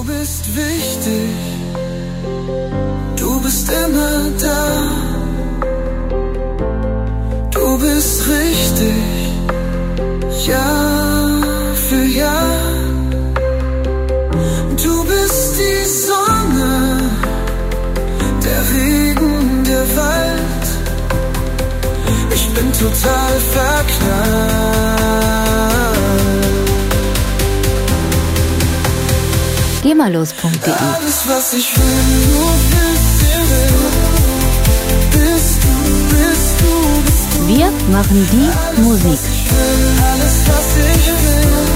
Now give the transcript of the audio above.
bist wichtig, du bist immer da, du bist richtig, Jahr für Jahr. Du bist die Sonne, der Regen, der Wald. Ich bin total verknallt. GEMALOS.de. Alles, was ich will, nur bist du, bist du. Wir machen die Musik. Alles, was ich will.